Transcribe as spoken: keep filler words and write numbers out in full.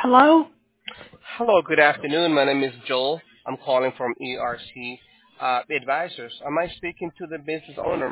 Hello? Hello, good afternoon. My name is Joel. I'm calling from E R C uh, Advisors. Am I speaking to the business owner?